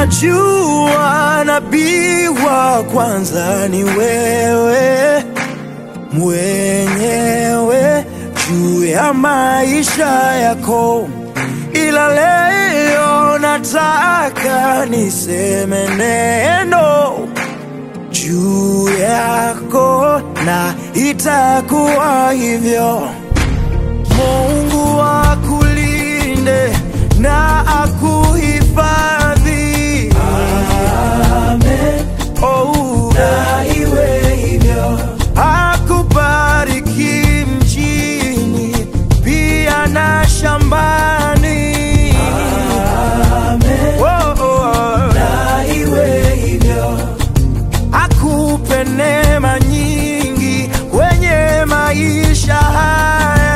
Najua nabii wa kwanza ni wewe mwenyewe juu ya maisha yako, ila leo nataka niseme neno juu yako na itakuwa hivyo. Mungu akulinde na akuhifadhi. Amen. Oh, na iwe hivyo. Akubariki mjini pia na shambani. Amen. Oh, oh. Na iwe hivyo. Akupe neema nyingi kwenye maisha haya.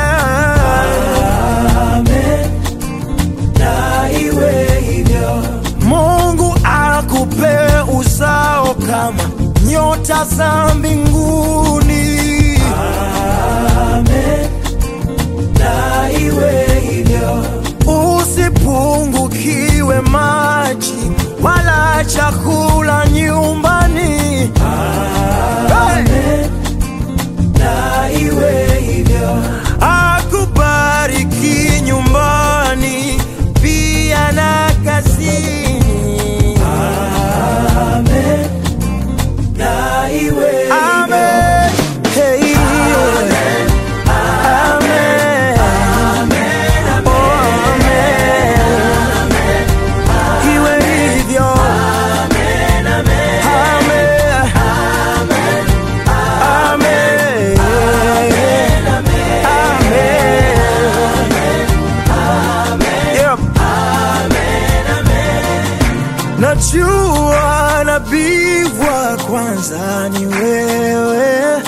Amen. Na iwe hivyo. Mungu akupe uzao kama nyota za mbinguni. Amen. Na iwe hivyo. Usipungukiwe maji wala chakula nyumbani. Amen. Na iwe hivyo. Akubariki nyumbani pia na kazini. Amen. Na iwe. Amen. Hey. Amen. Amen. Amen. Oh, amen. Iwe hivyo. Amen. Amen. Amen. Amen. Najua nabii wa kwanza ni wewe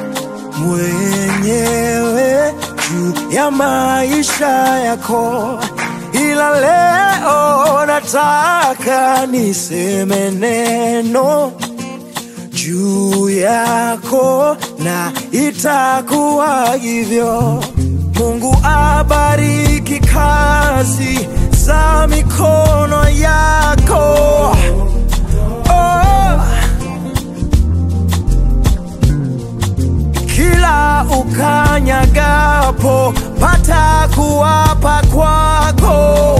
mwenyewe juu ya maisha yako, ila leo nataka niseme neno juu yako na itakuwa hivyo. Mungu abariki kazi za mikono yako. Oh. Kila ukanyagapo pata kuwapa kwako.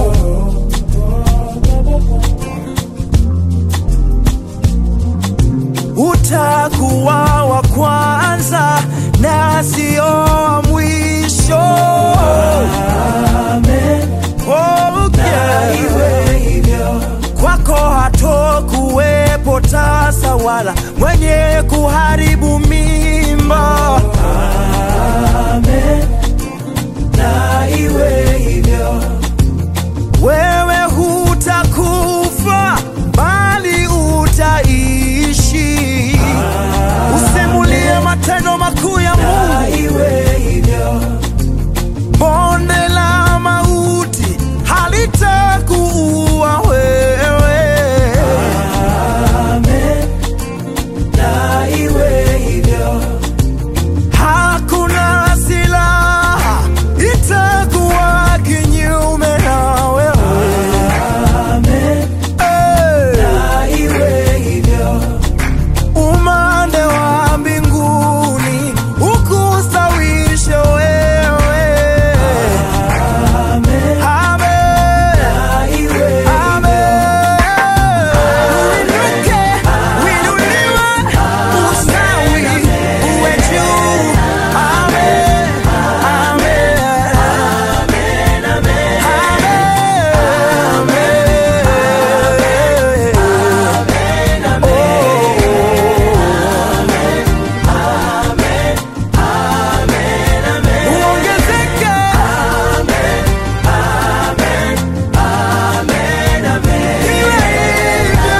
Utakuwa wa kwanza na sio wa mwisho. Amen. Na iwe hivyo. Kwako hatokuwepo tasa wala mwenye kuharibu mimba. Amen. Na iwe hivyo. Wewe hutakufa bali utaishi. Usimulie matendo makuu ya Mungu. Na iwe hivyo. Bonde la mauti halitakuua wewe. Amen. Na iwe hivyo. Hakuna silaha itakuwa kinyume na wewe. Amen. Na iwe hivyo. Umande wa mbinguni ukustawishe wewe. Amen. Amen. Na iwe. Amen. Uinuke, uinuliwe, ustawi, uwe juu. Amen. Amen. Amen. Amen. Uongezeke. Iwe hivyo.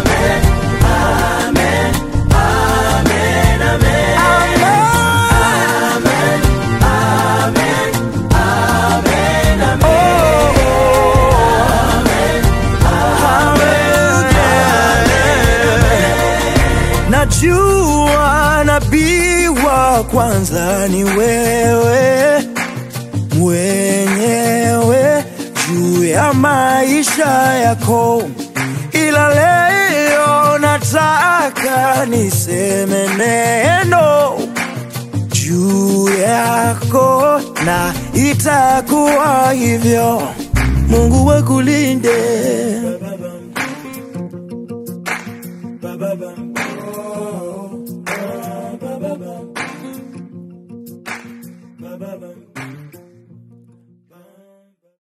Najua nabii wa kwanza ni wewe mwenyewe juu ya maisha yako, ila ila leo nataka niseme neno juu yako, na itakuwa hivyo. Mungu wakulinde.